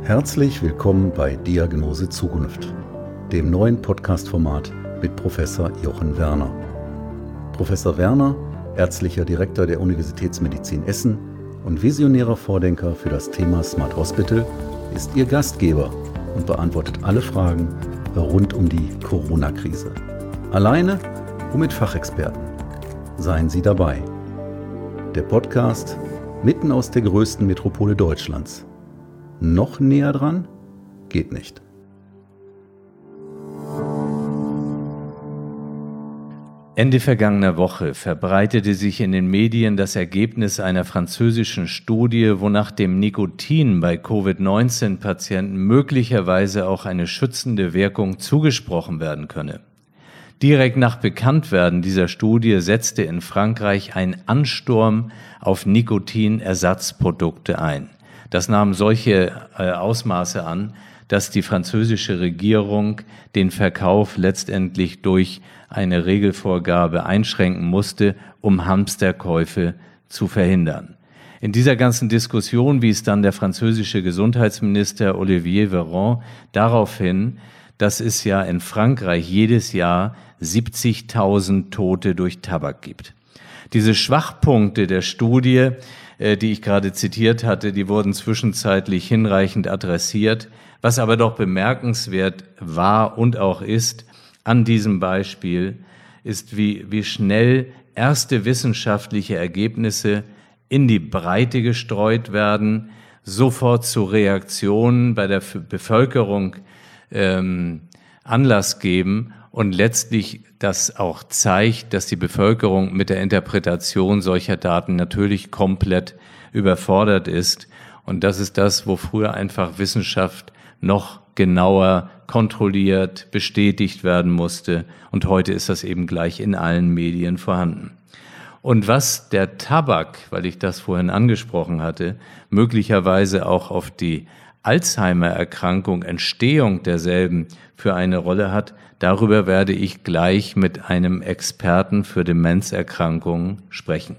Herzlich willkommen bei Diagnose Zukunft, dem neuen Podcast-Format mit Professor Jochen Werner. Professor Werner, ärztlicher Direktor der Universitätsmedizin Essen und visionärer Vordenker für das Thema Smart Hospital, ist Ihr Gastgeber und beantwortet alle Fragen rund um die Corona-Krise. Alleine und mit Fachexperten. Seien Sie dabei. Der Podcast mitten aus der größten Metropole Deutschlands. Noch näher dran? Geht nicht. Ende vergangener Woche verbreitete sich in den Medien das Ergebnis einer französischen Studie, wonach dem Nikotin bei Covid-19-Patienten möglicherweise auch eine schützende Wirkung zugesprochen werden könne. Direkt nach Bekanntwerden dieser Studie setzte in Frankreich ein Ansturm auf Nikotinersatzprodukte ein. Das nahm solche Ausmaße an, dass die französische Regierung den Verkauf letztendlich durch eine Regelvorgabe einschränken musste, um Hamsterkäufe zu verhindern. In dieser ganzen Diskussion wies dann der französische Gesundheitsminister Olivier Véran darauf hin, dass es ja in Frankreich jedes Jahr 70.000 Tote durch Tabak gibt. Diese Schwachpunkte der Studie, die ich gerade zitiert hatte, die wurden zwischenzeitlich hinreichend adressiert. Was aber doch bemerkenswert war und auch ist an diesem Beispiel, ist, wie schnell erste wissenschaftliche Ergebnisse in die Breite gestreut werden, sofort zu Reaktionen bei der Bevölkerung Anlass geben und letztlich das auch zeigt, dass die Bevölkerung mit der Interpretation solcher Daten natürlich komplett überfordert ist. Und das ist das, wo früher einfach Wissenschaft noch genauer kontrolliert, bestätigt werden musste. Und heute ist das eben gleich in allen Medien vorhanden. Und was der Tabak, weil ich das vorhin angesprochen hatte, möglicherweise auch auf die Alzheimer-Erkrankung, Entstehung derselben für eine Rolle hat, darüber werde ich gleich mit einem Experten für Demenzerkrankungen sprechen.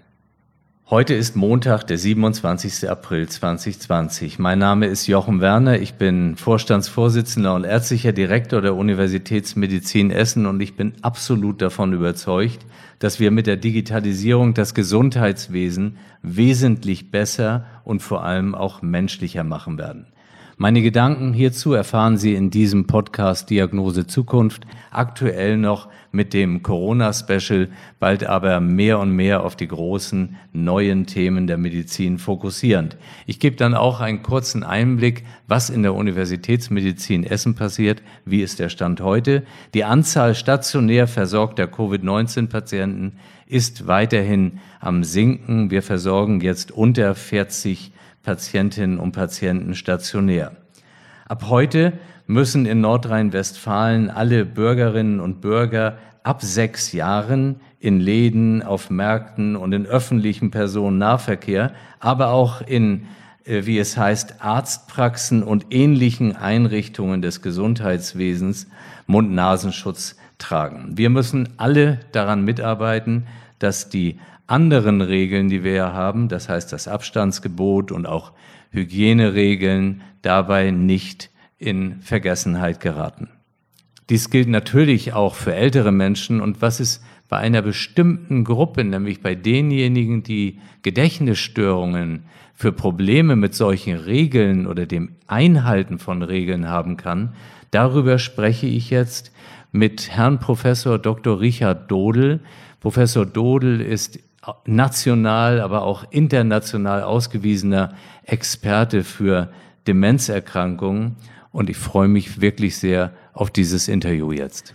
Heute ist Montag, der 27. April 2020. Mein Name ist Jochen Werner, ich bin Vorstandsvorsitzender und ärztlicher Direktor der Universitätsmedizin Essen und ich bin absolut davon überzeugt, dass wir mit der Digitalisierung das Gesundheitswesen wesentlich besser und vor allem auch menschlicher machen werden. Meine Gedanken hierzu erfahren Sie in diesem Podcast Diagnose Zukunft, aktuell noch mit dem Corona-Special, bald aber mehr und mehr auf die großen neuen Themen der Medizin fokussierend. Ich gebe dann auch einen kurzen Einblick, was in der Universitätsmedizin Essen passiert, wie ist der Stand heute. Die Anzahl stationär versorgter Covid-19-Patienten ist weiterhin am Sinken. Wir versorgen jetzt unter 40 Patientinnen und Patienten stationär. Ab heute müssen in Nordrhein-Westfalen alle Bürgerinnen und Bürger ab 6 Jahren in Läden, auf Märkten und in öffentlichem Personennahverkehr, aber auch in, wie es heißt, Arztpraxen und ähnlichen Einrichtungen des Gesundheitswesens Mund-Nasenschutz tragen. Wir müssen alle daran mitarbeiten, dass die anderen Regeln, die wir ja haben, das heißt das Abstandsgebot und auch Hygieneregeln, dabei nicht in Vergessenheit geraten. Dies gilt natürlich auch für ältere Menschen und was ist bei einer bestimmten Gruppe, nämlich bei denjenigen, die Gedächtnisstörungen für Probleme mit solchen Regeln oder dem Einhalten von Regeln haben kann, darüber spreche ich jetzt mit Herrn Professor Dr. Richard Dodel. Professor Dodel ist national, aber auch international ausgewiesener Experte für Demenzerkrankungen und ich freue mich wirklich sehr auf dieses Interview jetzt.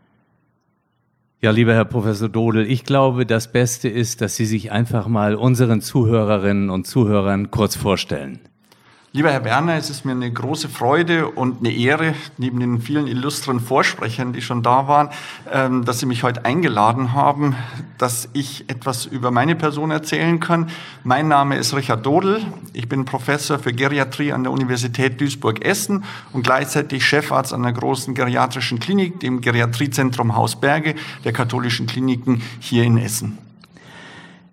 Ja, lieber Herr Professor Dodel, ich glaube, das Beste ist, dass Sie sich einfach mal unseren Zuhörerinnen und Zuhörern kurz vorstellen. Lieber Herr Werner, es ist mir eine große Freude und eine Ehre, neben den vielen illustren Vorsprechern, die schon da waren, dass Sie mich heute eingeladen haben, dass ich etwas über meine Person erzählen kann. Mein Name ist Richard Dodel. Ich bin Professor für Geriatrie an der Universität Duisburg-Essen und gleichzeitig Chefarzt an einer großen geriatrischen Klinik, dem Geriatriezentrum Haus Berge der katholischen Kliniken hier in Essen.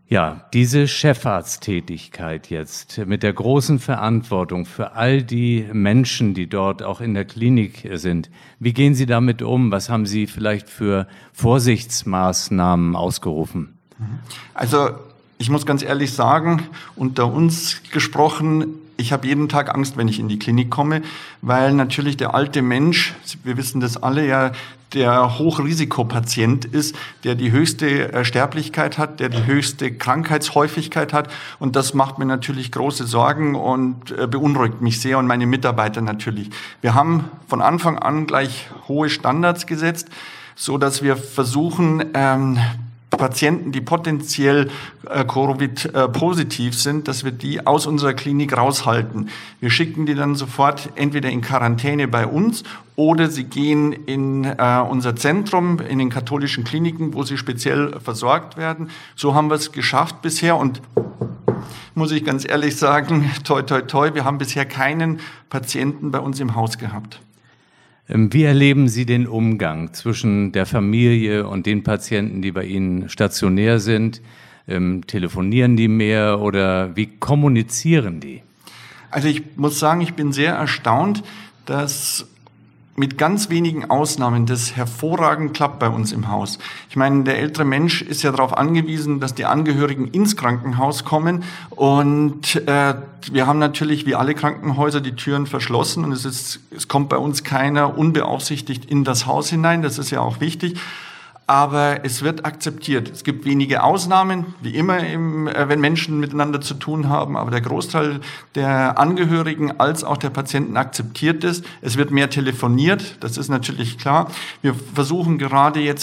Ja, diese Chefarzttätigkeit jetzt mit der großen Verantwortung für all die Menschen, die dort auch in der Klinik sind, wie gehen Sie damit um? Was haben Sie vielleicht für Vorsichtsmaßnahmen ausgerufen? Also ich muss ganz ehrlich sagen, unter uns gesprochen, ich habe jeden Tag Angst, wenn ich in die Klinik komme, weil natürlich der alte Mensch, wir wissen das alle ja, der Hochrisikopatient ist, der die höchste Sterblichkeit hat, der die höchste Krankheitshäufigkeit hat. Und das macht mir natürlich große Sorgen und beunruhigt mich sehr und meine Mitarbeiter natürlich. Wir haben von Anfang an gleich hohe Standards gesetzt, so dass wir versuchen, Patienten, die potenziell Covid-positiv sind, dass wir die aus unserer Klinik raushalten. Wir schicken die dann sofort entweder in Quarantäne bei uns oder sie gehen in unser Zentrum, in den katholischen Kliniken, wo sie speziell versorgt werden. So haben wir es geschafft bisher und muss ich ganz ehrlich sagen, toi, toi, toi, wir haben bisher keinen Patienten bei uns im Haus gehabt. Wie erleben Sie den Umgang zwischen der Familie und den Patienten, die bei Ihnen stationär sind? Telefonieren die mehr oder wie kommunizieren die? Also ich muss sagen, ich bin sehr erstaunt, dass mit ganz wenigen Ausnahmen das hervorragend klappt bei uns im Haus. Ich meine, der ältere Mensch ist ja darauf angewiesen, dass die Angehörigen ins Krankenhaus kommen und wir haben natürlich wie alle Krankenhäuser die Türen verschlossen und es kommt bei uns keiner unbeaufsichtigt in das Haus hinein, das ist ja auch wichtig. Aber es wird akzeptiert. Es gibt wenige Ausnahmen, wie immer, wenn Menschen miteinander zu tun haben. Aber der Großteil der Angehörigen als auch der Patienten akzeptiert es. Es wird mehr telefoniert, das ist natürlich klar. Wir versuchen gerade jetzt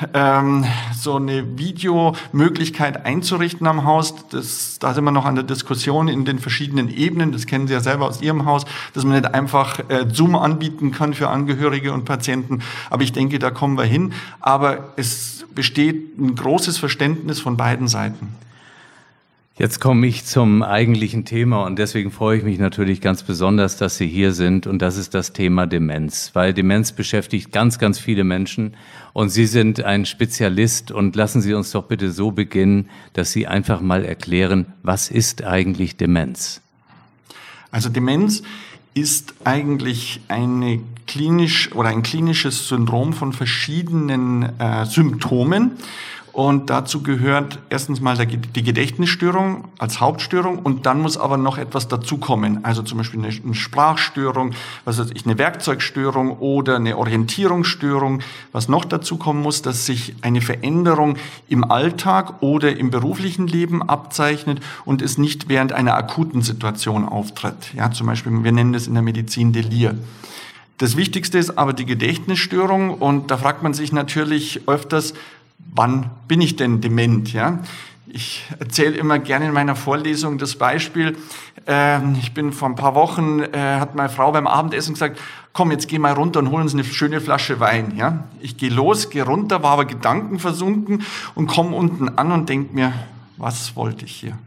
so eine Videomöglichkeit einzurichten am Haus. Da sind wir noch an der Diskussion in den verschiedenen Ebenen. Das kennen Sie ja selber aus Ihrem Haus, dass man nicht einfach Zoom anbieten kann für Angehörige und Patienten. Aber ich denke, da kommen wir hin. Aber es besteht ein großes Verständnis von beiden Seiten. Jetzt komme ich zum eigentlichen Thema und deswegen freue ich mich natürlich ganz besonders, dass Sie hier sind und das ist das Thema Demenz, weil Demenz beschäftigt ganz, ganz viele Menschen und Sie sind ein Spezialist und lassen Sie uns doch bitte so beginnen, dass Sie einfach mal erklären, was ist eigentlich Demenz? Also Demenz ist eigentlich ein klinisches Syndrom von verschiedenen Symptomen. Und dazu gehört erstens mal die Gedächtnisstörung als Hauptstörung und dann muss aber noch etwas dazukommen. Also zum Beispiel eine Sprachstörung, eine Werkzeugstörung oder eine Orientierungsstörung. Was noch dazukommen muss, dass sich eine Veränderung im Alltag oder im beruflichen Leben abzeichnet und es nicht während einer akuten Situation auftritt. Ja, zum Beispiel, wir nennen das in der Medizin Delir. Das Wichtigste ist aber die Gedächtnisstörung und da fragt man sich natürlich öfters, wann bin ich denn dement? Ja? Ich erzähle immer gerne in meiner Vorlesung das Beispiel. Ich bin vor ein paar Wochen, hat meine Frau beim Abendessen gesagt, komm, jetzt geh mal runter und hol uns eine schöne Flasche Wein. Ja? Ich gehe los, gehe runter, war aber gedankenversunken und komme unten an und denke mir, was wollte ich hier?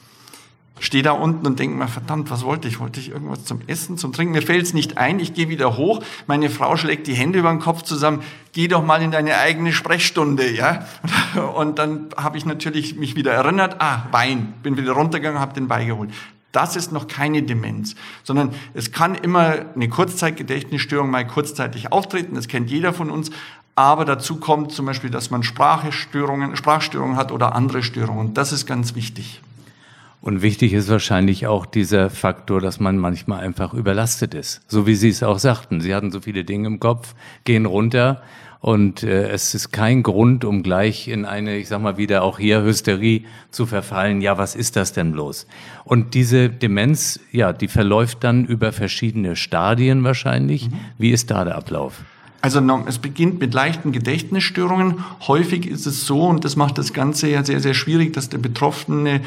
Stehe da unten und denke mir, verdammt, was wollte ich? Wollte ich irgendwas zum Essen, zum Trinken? Mir fällt es nicht ein, ich gehe wieder hoch. Meine Frau schlägt die Hände über den Kopf zusammen. Geh doch mal in deine eigene Sprechstunde, ja? Und dann habe ich natürlich mich wieder erinnert, Wein. Bin wieder runtergegangen, habe den Wein geholt. Das ist noch keine Demenz, sondern es kann immer eine Kurzzeitgedächtnisstörung mal kurzzeitig auftreten. Das kennt jeder von uns. Aber dazu kommt zum Beispiel, dass man Sprachstörungen hat oder andere Störungen. Das ist ganz wichtig. Und wichtig ist wahrscheinlich auch dieser Faktor, dass man manchmal einfach überlastet ist. So wie Sie es auch sagten. Sie hatten so viele Dinge im Kopf, gehen runter und es ist kein Grund, um gleich in eine, ich sag mal wieder auch hier Hysterie zu verfallen. Ja, was ist das denn bloß? Und diese Demenz, ja, die verläuft dann über verschiedene Stadien wahrscheinlich. Wie ist da der Ablauf? Also es beginnt mit leichten Gedächtnisstörungen. Häufig ist es so, und das macht das Ganze ja sehr, sehr schwierig, dass die betroffene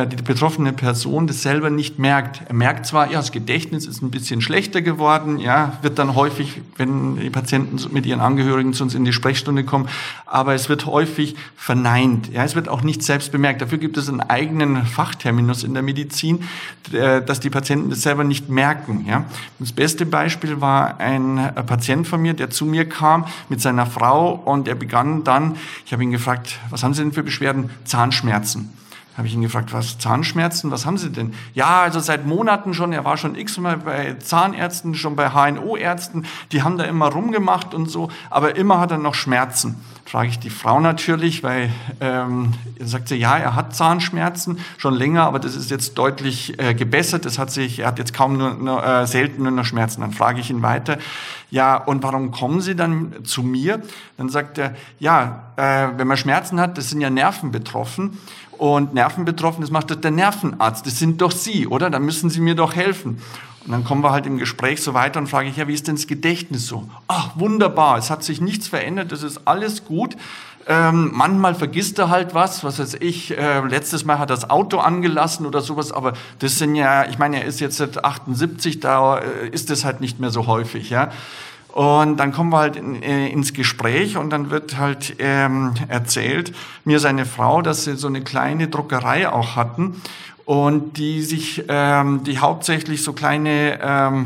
Person das selber nicht merkt. Er merkt zwar, ja, das Gedächtnis ist ein bisschen schlechter geworden, ja, wird dann häufig, wenn die Patienten mit ihren Angehörigen zu uns in die Sprechstunde kommen, aber es wird häufig verneint. Ja, es wird auch nicht selbst bemerkt. Dafür gibt es einen eigenen Fachterminus in der Medizin, dass die Patienten das selber nicht merken. Ja. Das beste Beispiel war ein Patient von mir, der zu mir kam mit seiner Frau und er begann dann, ich habe ihn gefragt, was haben Sie denn für Beschwerden? Zahnschmerzen. Habe ich ihn gefragt, was, Zahnschmerzen, was haben Sie denn? Ja, also seit Monaten schon, er war schon x-mal bei Zahnärzten, schon bei HNO-Ärzten, die haben da immer rumgemacht und so, aber immer hat er noch Schmerzen. Frage ich die Frau natürlich, weil sagt sie, ja, er hat Zahnschmerzen schon länger, aber das ist jetzt deutlich gebessert. Er hat jetzt kaum selten nur noch Schmerzen. Dann frage ich ihn weiter, ja, und warum kommen Sie dann zu mir? Dann sagt er, ja, wenn man Schmerzen hat, das sind ja Nerven betroffen. Und Nerven betroffen, das macht doch der Nervenarzt. Das sind doch Sie, oder? Dann müssen Sie mir doch helfen. Und dann kommen wir halt im Gespräch so weiter und frage ich, ja, wie ist denn das Gedächtnis so? Ach, wunderbar, es hat sich nichts verändert, das ist alles gut. Manchmal vergisst er halt was weiß ich, letztes Mal hat er das Auto angelassen oder sowas, aber das sind ja, ich meine, er ist jetzt seit 78, da ist das halt nicht mehr so häufig, ja. Und dann kommen wir halt ins Gespräch und dann wird halt erzählt, mir seine Frau, dass sie so eine kleine Druckerei auch hatten und die hauptsächlich so kleine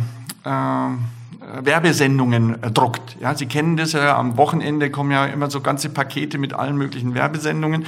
Werbesendungen druckt. Ja, Sie kennen das ja, am Wochenende kommen ja immer so ganze Pakete mit allen möglichen Werbesendungen.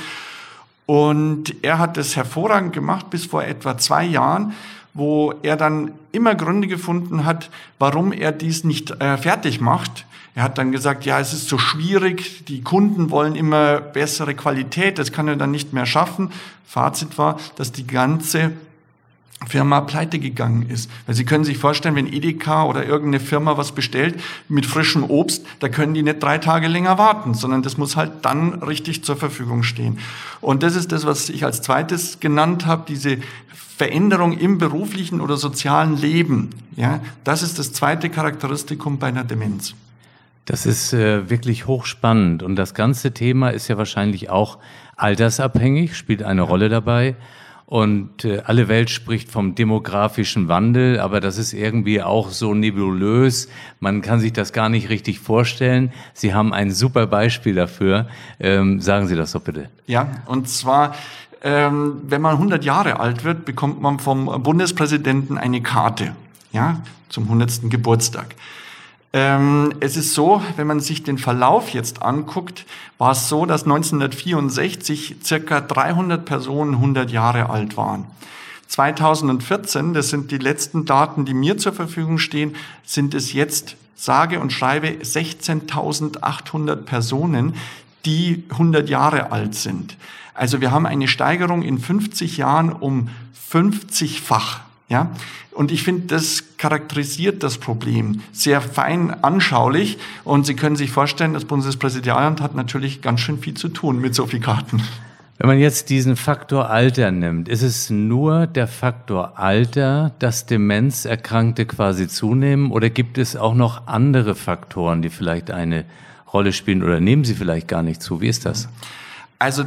Und er hat das hervorragend gemacht bis vor etwa 2 Jahren, wo er dann immer Gründe gefunden hat, warum er dies nicht fertig macht. Er hat dann gesagt, ja, es ist so schwierig, die Kunden wollen immer bessere Qualität, das kann er dann nicht mehr schaffen. Fazit war, dass die ganze Firma pleite gegangen ist. Weil Sie können sich vorstellen, wenn Edeka oder irgendeine Firma was bestellt mit frischem Obst, da können die nicht 3 Tage länger warten, sondern das muss halt dann richtig zur Verfügung stehen. Und das ist das, was ich als zweites genannt habe, diese Veränderung im beruflichen oder sozialen Leben. Ja, das ist das zweite Charakteristikum bei einer Demenz. Das ist wirklich hochspannend und das ganze Thema ist ja wahrscheinlich auch altersabhängig, spielt eine Rolle dabei. Und alle Welt spricht vom demografischen Wandel, aber das ist irgendwie auch so nebulös. Man kann sich das gar nicht richtig vorstellen. Sie haben ein super Beispiel dafür. Sagen Sie das doch bitte. Ja, und zwar, wenn man 100 Jahre alt wird, bekommt man vom Bundespräsidenten eine Karte, ja, zum 100. Geburtstag. Es ist so, wenn man sich den Verlauf jetzt anguckt, war es so, dass 1964 circa 300 Personen 100 Jahre alt waren. 2014, das sind die letzten Daten, die mir zur Verfügung stehen, sind es jetzt, sage und schreibe, 16.800 Personen, die 100 Jahre alt sind. Also wir haben eine Steigerung in 50 Jahren um 50-fach. Ja, und ich finde, das charakterisiert das Problem sehr fein anschaulich. Und Sie können sich vorstellen, das Bundespräsidialamt hat natürlich ganz schön viel zu tun mit so vielen Karten. Wenn man jetzt diesen Faktor Alter nimmt, ist es nur der Faktor Alter, dass Demenzerkrankte quasi zunehmen? Oder gibt es auch noch andere Faktoren, die vielleicht eine Rolle spielen? Oder nehmen sie vielleicht gar nicht zu? Wie ist das? Also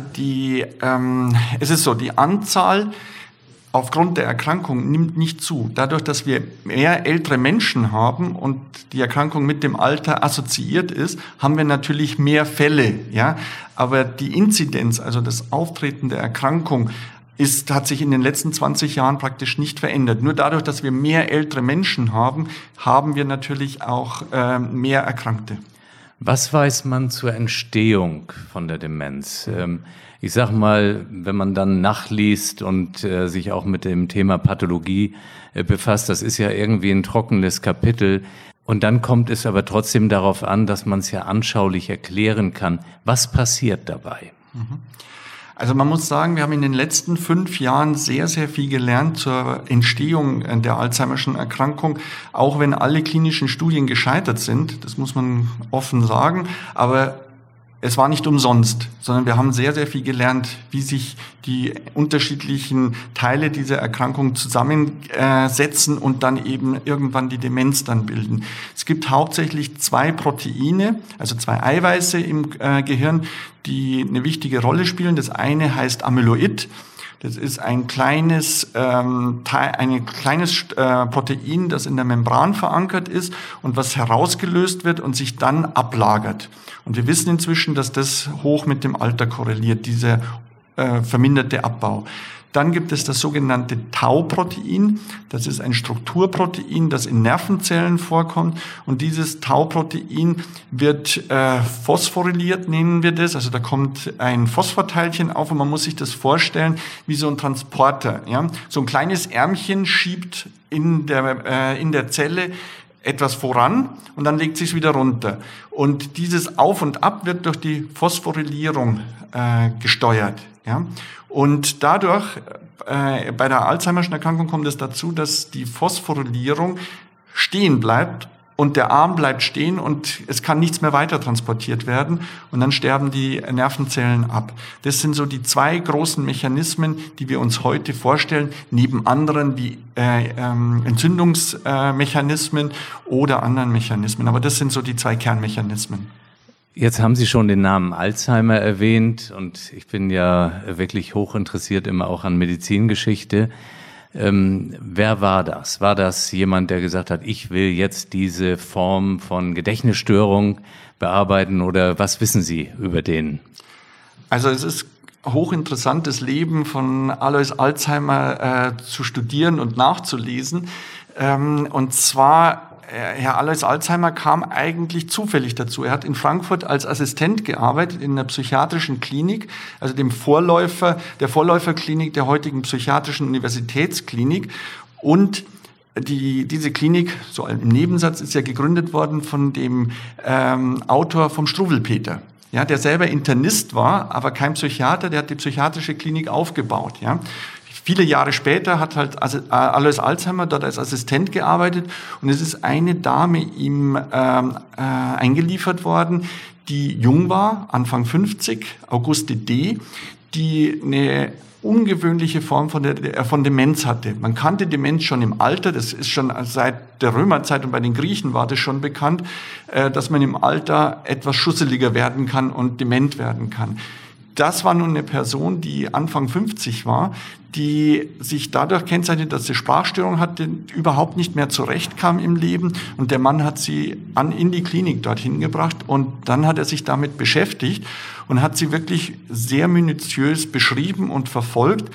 es ist so, die Anzahl aufgrund der Erkrankung nimmt nicht zu. Dadurch, dass wir mehr ältere Menschen haben und die Erkrankung mit dem Alter assoziiert ist, haben wir natürlich mehr Fälle, Aber die Inzidenz, also das Auftreten der Erkrankung, hat sich in den letzten 20 Jahren praktisch nicht verändert. Nur dadurch, dass wir mehr ältere Menschen haben, haben wir natürlich auch mehr Erkrankte. Was weiß man zur Entstehung von der Demenz? Ich sag mal, wenn man dann nachliest und sich auch mit dem Thema Pathologie befasst, das ist ja irgendwie ein trockenes Kapitel. Und dann kommt es aber trotzdem darauf an, dass man es ja anschaulich erklären kann. Was passiert dabei? Also man muss sagen, wir haben in den letzten 5 Jahren sehr, sehr viel gelernt zur Entstehung der Alzheimerschen Erkrankung, auch wenn alle klinischen Studien gescheitert sind. Das muss man offen sagen. Aber es war nicht umsonst, sondern wir haben sehr, sehr viel gelernt, wie sich die unterschiedlichen Teile dieser Erkrankung zusammensetzen und dann eben irgendwann die Demenz dann bilden. Es gibt hauptsächlich 2 Proteine, also 2 Eiweiße im Gehirn, die eine wichtige Rolle spielen. Das eine heißt Amyloid. Das ist ein kleines Protein, das in der Membran verankert ist und was herausgelöst wird und sich dann ablagert. Und wir wissen inzwischen, dass das hoch mit dem Alter korreliert, dieser verminderte Abbau. Dann gibt es das sogenannte Tau-Protein. Das ist ein Strukturprotein, das in Nervenzellen vorkommt. Und dieses Tau-Protein wird phosphoryliert, nennen wir das. Also da kommt ein Phosphorteilchen auf und man muss sich das vorstellen wie so ein Transporter. Ja? So ein kleines Ärmchen schiebt in der Zelle etwas voran und dann legt sich wieder runter. Und dieses Auf und Ab wird durch die Phosphorylierung gesteuert. Ja? Und dadurch, bei der Alzheimer'schen Erkrankung kommt es dazu, dass die Phosphorylierung stehen bleibt und der Arm bleibt stehen und es kann nichts mehr weiter transportiert werden und dann sterben die Nervenzellen ab. Das sind so die zwei großen Mechanismen, die wir uns heute vorstellen, neben anderen wie Entzündungsmechanismen oder anderen Mechanismen. Aber das sind so die zwei Kernmechanismen. Jetzt haben Sie schon den Namen Alzheimer erwähnt und ich bin ja wirklich hoch interessiert immer auch an Medizingeschichte. Wer war das? War das jemand, der gesagt hat, ich will jetzt diese Form von Gedächtnisstörung bearbeiten oder was wissen Sie über den? Also es ist hochinteressant, das Leben von Alois Alzheimer zu studieren und nachzulesen. Und zwar Herr Alois Alzheimer kam eigentlich zufällig dazu. Er hat in Frankfurt als Assistent gearbeitet in einer psychiatrischen Klinik, also der Vorläuferklinik der heutigen psychiatrischen Universitätsklinik. Und diese Klinik, so im Nebensatz, ist ja gegründet worden von dem Autor vom Struwwelpeter. Ja, der selber Internist war, aber kein Psychiater, der hat die psychiatrische Klinik aufgebaut. Ja. Viele Jahre später hat halt Alois Alzheimer dort als Assistent gearbeitet und es ist eine Dame ihm eingeliefert worden, die jung war, Anfang 50, Auguste D., die eine ungewöhnliche Form von Demenz hatte. Man kannte Demenz schon im Alter, das ist schon seit der Römerzeit und bei den Griechen war das schon bekannt, dass man im Alter etwas schusseliger werden kann und dement werden kann. Das war nun eine Person, die Anfang 50 war, die sich dadurch kennzeichnet, dass sie Sprachstörungen hatte, überhaupt nicht mehr zurechtkam im Leben. Und der Mann hat sie in die Klinik dorthin gebracht und dann hat er sich damit beschäftigt und hat sie wirklich sehr minutiös beschrieben und verfolgt.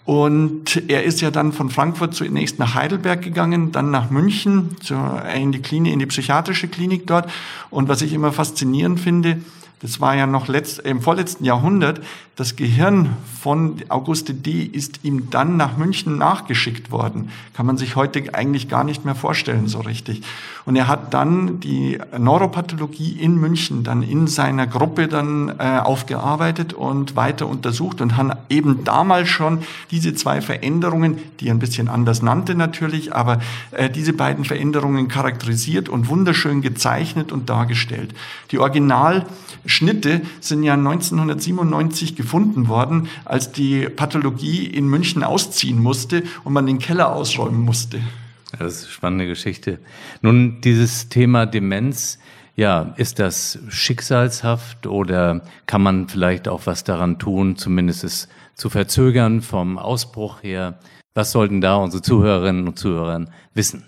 Und er ist ja dann von Frankfurt zunächst nach Heidelberg gegangen, dann nach München, in die psychiatrische Klinik dort. Und was ich immer faszinierend finde, das war ja noch im vorletzten Jahrhundert, das Gehirn von Auguste D. ist ihm dann nach München nachgeschickt worden. Kann man sich heute eigentlich gar nicht mehr vorstellen so richtig. Und er hat dann die Neuropathologie in München dann in seiner Gruppe dann aufgearbeitet und weiter untersucht und hat eben damals schon diese zwei Veränderungen, die er ein bisschen anders nannte natürlich, aber diese beiden Veränderungen charakterisiert und wunderschön gezeichnet und dargestellt. Die Originalschnitte sind ja 1997 gefunden worden, als die Pathologie in München ausziehen musste und man den Keller ausräumen musste. Das ist eine spannende Geschichte. Nun, dieses Thema Demenz, ja, ist das schicksalshaft oder kann man vielleicht auch was daran tun, zumindest es zu verzögern vom Ausbruch her? Was sollten da unsere Zuhörerinnen und Zuhörer wissen?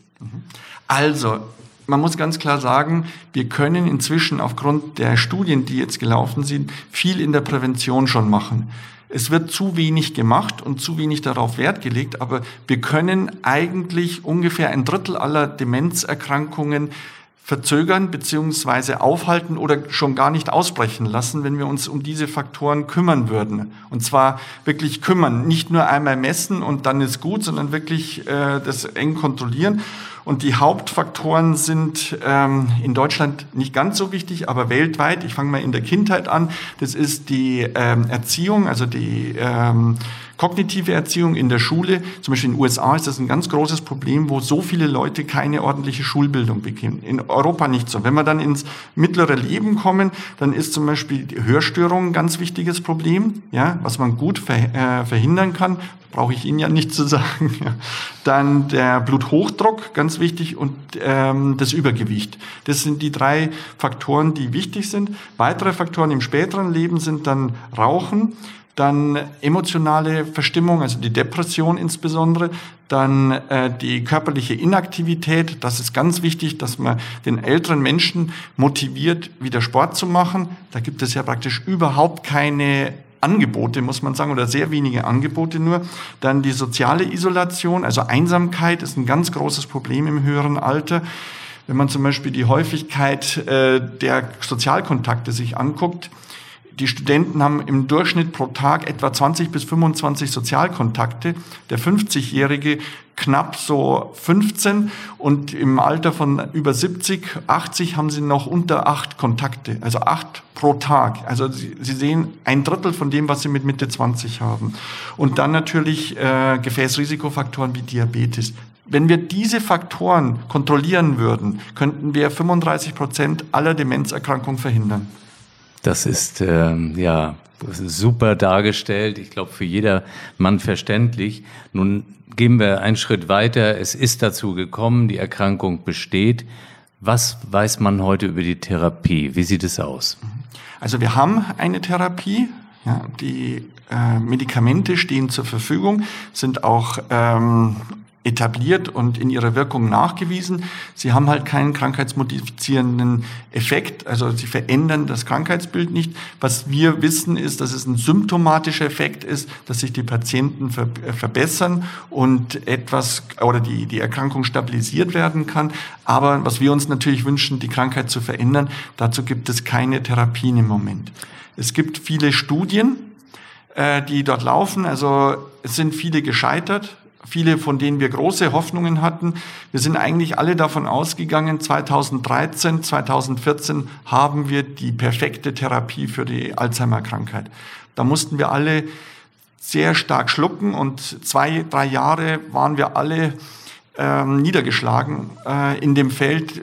Also, man muss ganz klar sagen, wir können inzwischen aufgrund der Studien, die jetzt gelaufen sind, viel in der Prävention schon machen. Es wird zu wenig gemacht und zu wenig darauf Wert gelegt, aber wir können eigentlich ungefähr 1/3 aller Demenzerkrankungen verzögern bzw. aufhalten oder schon gar nicht ausbrechen lassen, wenn wir uns um diese Faktoren kümmern würden. Und zwar wirklich kümmern, nicht nur einmal messen und dann ist gut, sondern wirklich das eng kontrollieren. Und die Hauptfaktoren sind in Deutschland nicht ganz so wichtig, aber weltweit, ich fange mal in der Kindheit an, das ist die Erziehung, also die kognitive Erziehung in der Schule. Zum Beispiel in den USA ist das ein ganz großes Problem, wo so viele Leute keine ordentliche Schulbildung bekommen. In Europa nicht so. Wenn wir dann ins mittlere Leben kommen, dann ist zum Beispiel die Hörstörung ein ganz wichtiges Problem, ja, was man gut verhindern kann. Brauche ich Ihnen ja nicht zu sagen. Ja. Dann der Bluthochdruck, ganz wichtig, und das Übergewicht. Das sind die 3 Faktoren, die wichtig sind. Weitere Faktoren im späteren Leben sind dann Rauchen, dann emotionale Verstimmung, also die Depression insbesondere, dann die körperliche Inaktivität. Das ist ganz wichtig, dass man den älteren Menschen motiviert, wieder Sport zu machen. Da gibt es ja praktisch überhaupt keine Angebote, muss man sagen, oder sehr wenige Angebote nur. Dann die soziale Isolation, also Einsamkeit ist ein ganz großes Problem im höheren Alter. Wenn man zum Beispiel die Häufigkeit der Sozialkontakte sich anguckt, die Studenten haben im Durchschnitt pro Tag etwa 20 bis 25 Sozialkontakte, der 50-Jährige knapp so 15 und im Alter von über 70, 80 haben sie noch unter 8 Kontakte, also 8 pro Tag. Also Sie sehen ein Drittel von dem, was sie mit Mitte 20 haben. Und dann natürlich Gefäßrisikofaktoren wie Diabetes. Wenn wir diese Faktoren kontrollieren würden, könnten wir 35% aller Demenzerkrankungen verhindern. Das ist super dargestellt. Ich glaube, für jedermann verständlich. Nun gehen wir einen Schritt weiter. Es ist dazu gekommen, die Erkrankung besteht. Was weiß man heute über die Therapie? Wie sieht es aus? Also wir haben eine Therapie. Ja, die Medikamente stehen zur Verfügung, sind auch etabliert und in ihrer Wirkung nachgewiesen. Sie haben halt keinen krankheitsmodifizierenden Effekt, also sie verändern das Krankheitsbild nicht. Was wir wissen ist, dass es ein symptomatischer Effekt ist, dass sich die Patienten verbessern und die Erkrankung stabilisiert werden kann. Aber was wir uns natürlich wünschen, die Krankheit zu verändern, dazu gibt es keine Therapien im Moment. Es gibt viele Studien, die dort laufen, also es sind viele gescheitert. Viele, von denen wir große Hoffnungen hatten. Wir sind eigentlich alle davon ausgegangen, 2013, 2014 haben wir die perfekte Therapie für die Alzheimer-Krankheit. Da mussten wir alle sehr stark schlucken und 2-3 Jahre waren wir alle niedergeschlagen in dem Feld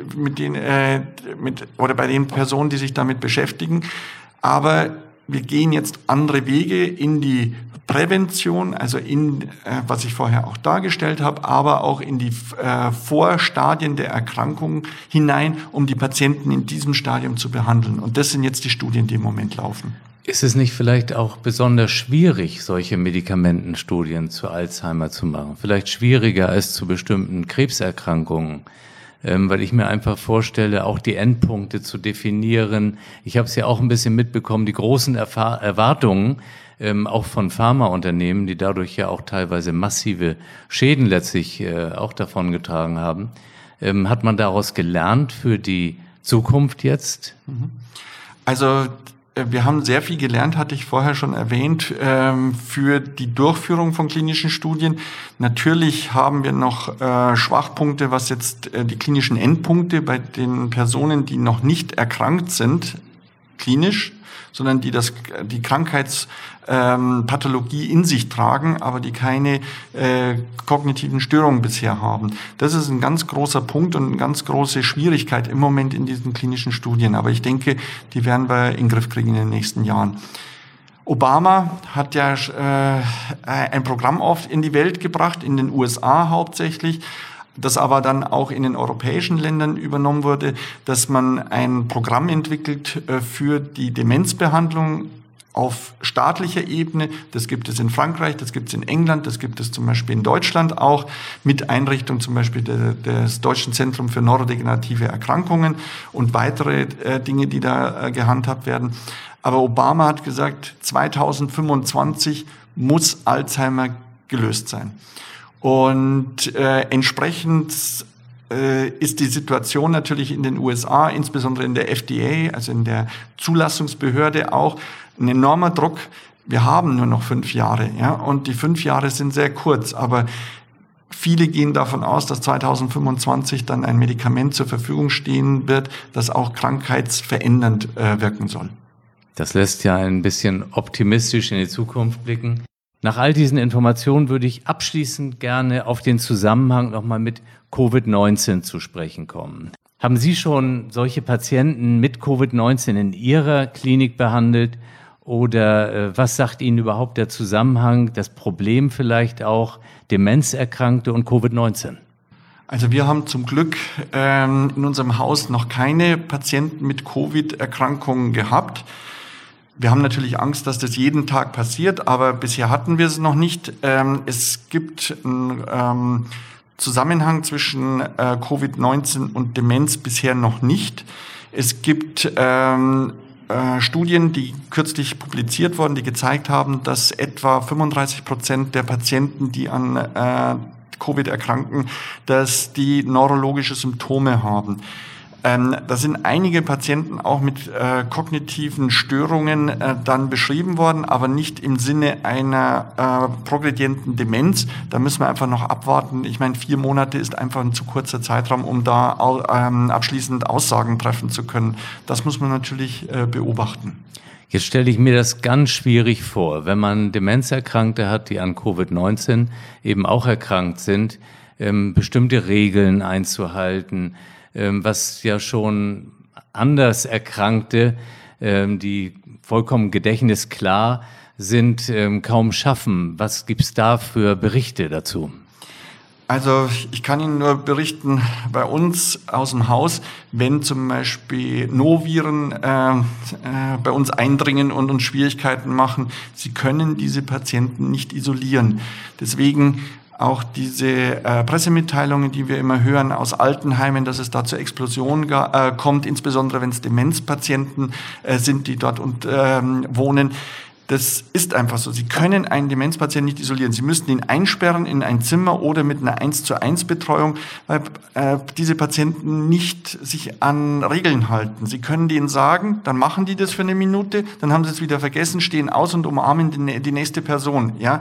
bei den Personen, die sich damit beschäftigen. Aber wir gehen jetzt andere Wege in die Prävention, also was ich vorher auch dargestellt habe, aber auch in die Vorstadien der Erkrankung hinein, um die Patienten in diesem Stadium zu behandeln. Und das sind jetzt die Studien, die im Moment laufen. Ist es nicht vielleicht auch besonders schwierig, solche Medikamentenstudien zu Alzheimer zu machen? Vielleicht schwieriger als zu bestimmten Krebserkrankungen? Weil ich mir einfach vorstelle, auch die Endpunkte zu definieren. Ich habe es ja auch ein bisschen mitbekommen, die großen Erwartungen, auch von Pharmaunternehmen, die dadurch ja auch teilweise massive Schäden letztlich auch davongetragen haben. Hat man daraus gelernt für die Zukunft jetzt? Also wir haben sehr viel gelernt, hatte ich vorher schon erwähnt, für die Durchführung von klinischen Studien. Natürlich haben wir noch Schwachpunkte, was jetzt die klinischen Endpunkte bei den Personen, die noch nicht erkrankt sind, klinisch, sondern die Krankheitspathologie in sich tragen, aber die keine kognitiven Störungen bisher haben. Das ist ein ganz großer Punkt und eine ganz große Schwierigkeit im Moment in diesen klinischen Studien. Aber ich denke, die werden wir in den Griff kriegen in den nächsten Jahren. Obama hat ja ein Programm in die Welt gebracht, in den USA hauptsächlich, das aber dann auch in den europäischen Ländern übernommen wurde, dass man ein Programm entwickelt für die Demenzbehandlung auf staatlicher Ebene. Das gibt es in Frankreich, das gibt es in England, das gibt es zum Beispiel in Deutschland auch, mit Einrichtung zum Beispiel des Deutschen Zentrums für neurodegenerative Erkrankungen und weitere Dinge, die da gehandhabt werden. Aber Obama hat gesagt, 2025 muss Alzheimer gelöst sein. Und entsprechend ist die Situation natürlich in den USA, insbesondere in der FDA, also in der Zulassungsbehörde auch, ein enormer Druck. Wir haben nur noch 5 Jahre, ja, und die 5 Jahre sind sehr kurz, aber viele gehen davon aus, dass 2025 dann ein Medikament zur Verfügung stehen wird, das auch krankheitsverändernd wirken soll. Das lässt ja ein bisschen optimistisch in die Zukunft blicken. Nach all diesen Informationen würde ich abschließend gerne auf den Zusammenhang nochmal mit Covid-19 zu sprechen kommen. Haben Sie schon solche Patienten mit Covid-19 in Ihrer Klinik behandelt? Oder was sagt Ihnen überhaupt der Zusammenhang, das Problem vielleicht auch, Demenzerkrankte und Covid-19? Also wir haben zum Glück in unserem Haus noch keine Patienten mit Covid-Erkrankungen gehabt. Wir haben natürlich Angst, dass das jeden Tag passiert, aber bisher hatten wir es noch nicht. Es gibt einen Zusammenhang zwischen Covid-19 und Demenz bisher noch nicht. Es gibt Studien, die kürzlich publiziert wurden, die gezeigt haben, dass etwa 35% der Patienten, die an Covid erkranken, dass die neurologische Symptome haben. Da sind einige Patienten auch mit kognitiven Störungen dann beschrieben worden, aber nicht im Sinne einer progredienten Demenz. Da müssen wir einfach noch abwarten. Ich meine, 4 Monate ist einfach ein zu kurzer Zeitraum, um da abschließend Aussagen treffen zu können. Das muss man natürlich beobachten. Jetzt stelle ich mir das ganz schwierig vor, wenn man Demenzerkrankte hat, die an Covid-19 eben auch erkrankt sind, bestimmte Regeln einzuhalten, was ja schon anders Erkrankte, die vollkommen gedächtnisklar sind, kaum schaffen. Was gibt's da für Berichte dazu? Also ich kann Ihnen nur berichten, bei uns aus dem Haus, wenn zum Beispiel Noviren bei uns eindringen und uns Schwierigkeiten machen, sie können diese Patienten nicht isolieren. Deswegen auch diese Pressemitteilungen, die wir immer hören aus Altenheimen, dass es da zur Explosion kommt, insbesondere wenn es Demenzpatienten sind, die dort wohnen. Das ist einfach so. Sie können einen Demenzpatienten nicht isolieren. Sie müssten ihn einsperren in ein Zimmer oder mit einer 1:1 Betreuung, weil diese Patienten nicht sich an Regeln halten. Sie können denen sagen, dann machen die das für eine Minute, dann haben sie es wieder vergessen, stehen aus und umarmen die nächste Person, ja.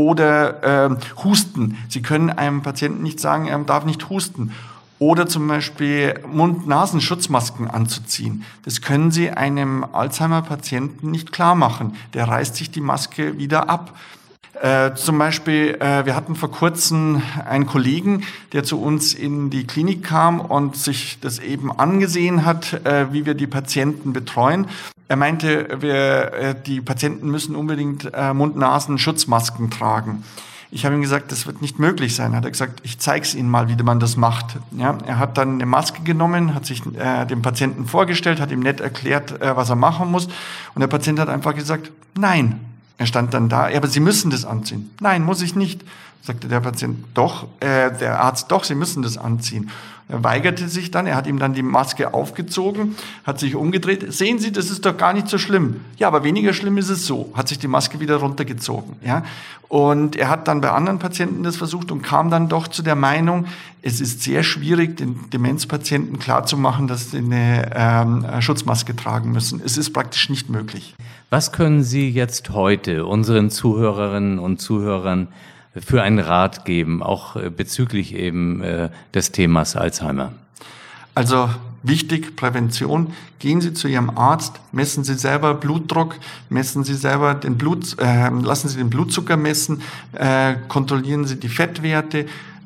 Oder husten. Sie können einem Patienten nicht sagen, er darf nicht husten. Oder zum Beispiel Mund-Nasen-Schutzmasken anzuziehen. Das können Sie einem Alzheimer-Patienten nicht klar machen. Der reißt sich die Maske wieder ab. Zum Beispiel, wir hatten vor kurzem einen Kollegen, der zu uns in die Klinik kam und sich das eben angesehen hat, wie wir die Patienten betreuen. Er meinte, die Patienten müssen unbedingt Mund-Nasen-Schutzmasken tragen. Ich habe ihm gesagt, das wird nicht möglich sein. Hat er gesagt, ich zeige es Ihnen mal, wie man das macht. Ja, er hat dann eine Maske genommen, hat sich dem Patienten vorgestellt, hat ihm nett erklärt, was er machen muss. Und der Patient hat einfach gesagt, nein. Er stand dann da, ja, aber Sie müssen das anziehen. Nein, muss ich nicht. Sagte der Patient, doch, der Arzt, doch, Sie müssen das anziehen. Er weigerte sich dann, er hat ihm dann die Maske aufgezogen, hat sich umgedreht. Sehen Sie, das ist doch gar nicht so schlimm. Ja, aber weniger schlimm ist es so. Hat sich die Maske wieder runtergezogen. Ja? Und er hat dann bei anderen Patienten das versucht und kam dann doch zu der Meinung, es ist sehr schwierig, den Demenzpatienten klarzumachen, dass sie eine Schutzmaske tragen müssen. Es ist praktisch nicht möglich. Was können Sie jetzt heute unseren Zuhörerinnen und Zuhörern für einen Rat geben, auch bezüglich eben des Themas Alzheimer? Also wichtig, Prävention. Gehen Sie zu Ihrem Arzt, messen Sie selber Blutdruck, messen Sie selber lassen Sie den Blutzucker messen, kontrollieren Sie die Fettwerte,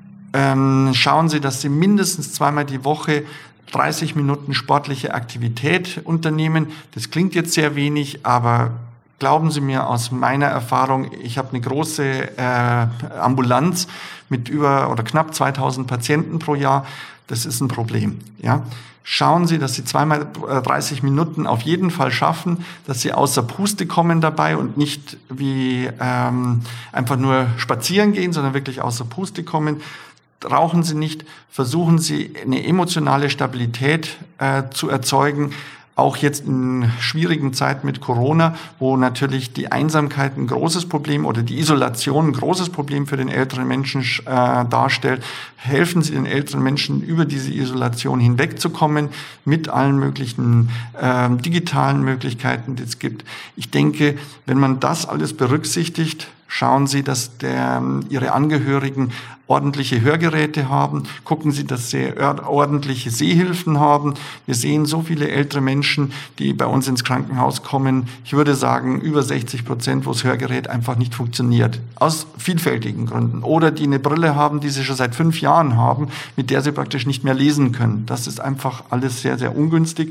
schauen Sie, dass Sie mindestens 2-mal die Woche 30 Minuten sportliche Aktivität unternehmen. Das klingt jetzt sehr wenig, aber glauben Sie mir aus meiner Erfahrung, ich habe eine große Ambulanz mit knapp 2000 Patienten pro Jahr. Das ist ein Problem. Ja? Schauen Sie, dass Sie 2-mal 30 Minuten auf jeden Fall schaffen, dass Sie außer Puste kommen dabei und nicht wie einfach nur spazieren gehen, sondern wirklich außer Puste kommen. Rauchen Sie nicht, versuchen Sie eine emotionale Stabilität zu erzeugen, auch jetzt in schwierigen Zeiten mit Corona, wo natürlich die Einsamkeit ein großes Problem oder die Isolation ein großes Problem für den älteren Menschen darstellt. Helfen Sie den älteren Menschen, über diese Isolation hinwegzukommen, mit allen möglichen digitalen Möglichkeiten, die es gibt. Ich denke, wenn man das alles berücksichtigt, schauen Sie, dass Ihre Angehörigen ordentliche Hörgeräte haben. Gucken Sie, dass sie ordentliche Sehhilfen haben. Wir sehen so viele ältere Menschen, die bei uns ins Krankenhaus kommen. Ich würde sagen, über 60%, wo das Hörgerät einfach nicht funktioniert. Aus vielfältigen Gründen. Oder die eine Brille haben, die sie schon seit 5 Jahren haben, mit der sie praktisch nicht mehr lesen können. Das ist einfach alles sehr, sehr ungünstig.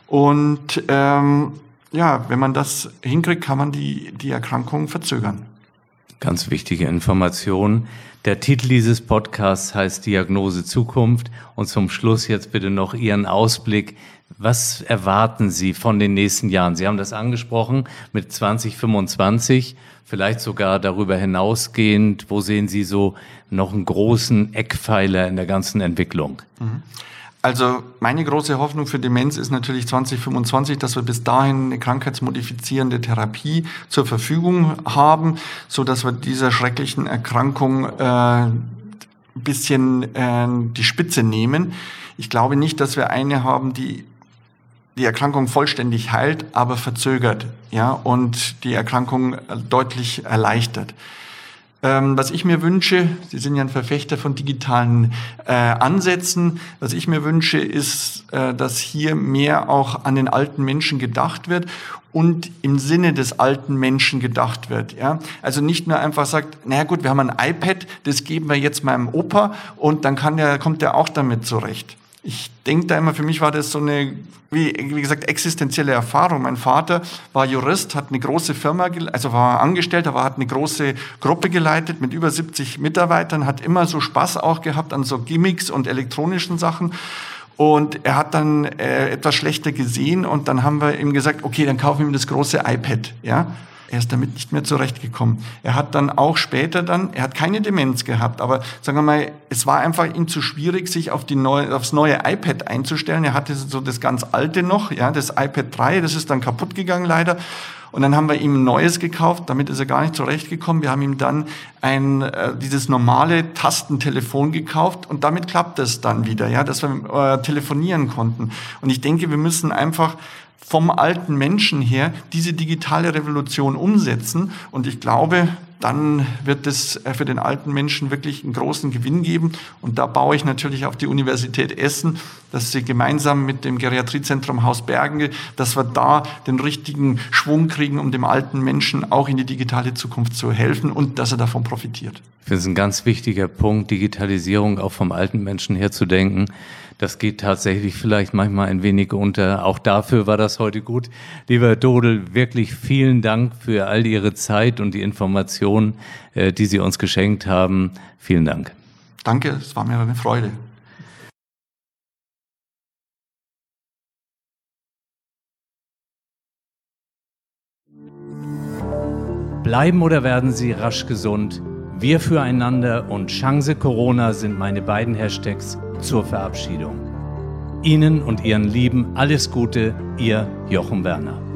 Und wenn man das hinkriegt, kann man die Erkrankung verzögern. Ganz wichtige Information. Der Titel dieses Podcasts heißt Diagnose Zukunft. Und zum Schluss jetzt bitte noch Ihren Ausblick. Was erwarten Sie von den nächsten Jahren? Sie haben das angesprochen mit 2025, vielleicht sogar darüber hinausgehend. Wo sehen Sie so noch einen großen Eckpfeiler in der ganzen Entwicklung? Also meine große Hoffnung für Demenz ist natürlich 2025, dass wir bis dahin eine krankheitsmodifizierende Therapie zur Verfügung haben, so dass wir dieser schrecklichen Erkrankung ein bisschen die Spitze nehmen. Ich glaube nicht, dass wir eine haben, die Erkrankung vollständig heilt, aber verzögert, ja, und die Erkrankung deutlich erleichtert. Was ich mir wünsche, Sie sind ja ein Verfechter von digitalen Ansätzen, was ich mir wünsche, ist, dass hier mehr auch an den alten Menschen gedacht wird und im Sinne des alten Menschen gedacht wird. Ja? Also nicht nur einfach sagt, naja gut, wir haben ein iPad, das geben wir jetzt meinem Opa und dann kommt der auch damit zurecht. Ich denke da immer, für mich war das so eine, wie gesagt, existenzielle Erfahrung. Mein Vater war Jurist, hat eine große Firma, also war Angestellter, hat eine große Gruppe geleitet mit über 70 Mitarbeitern, hat immer so Spaß auch gehabt an so Gimmicks und elektronischen Sachen. Und er hat dann etwas schlechter gesehen und dann haben wir ihm gesagt, okay, dann kaufen wir ihm das große iPad, ja. Er ist damit nicht mehr zurechtgekommen. Er hat dann auch später er hat keine Demenz gehabt, aber sagen wir mal, es war einfach ihm zu schwierig, sich aufs neue iPad einzustellen. Er hatte so das ganz alte noch, ja, das iPad 3, das ist dann kaputt gegangen leider. Und dann haben wir ihm ein neues gekauft, damit ist er gar nicht zurechtgekommen. Wir haben ihm dann dieses normale Tastentelefon gekauft und damit klappt es dann wieder, ja, dass wir telefonieren konnten. Und ich denke, wir müssen einfach vom alten Menschen her diese digitale Revolution umsetzen. Und ich glaube, dann wird es für den alten Menschen wirklich einen großen Gewinn geben. Und da baue ich natürlich auf die Universität Essen, dass sie gemeinsam mit dem Geriatriezentrum Haus Bergen, dass wir da den richtigen Schwung kriegen, um dem alten Menschen auch in die digitale Zukunft zu helfen und dass er davon profitiert. Ich finde es ein ganz wichtiger Punkt, Digitalisierung auch vom alten Menschen her zu denken. Das geht tatsächlich vielleicht manchmal ein wenig unter. Auch dafür war das heute gut. Lieber Dodel, wirklich vielen Dank für all Ihre Zeit und die Informationen, die Sie uns geschenkt haben. Vielen Dank. Danke, es war mir eine Freude. Bleiben oder werden Sie rasch gesund? Wir füreinander und Chance Corona sind meine beiden Hashtags zur Verabschiedung. Ihnen und Ihren Lieben alles Gute, Ihr Jochen Werner.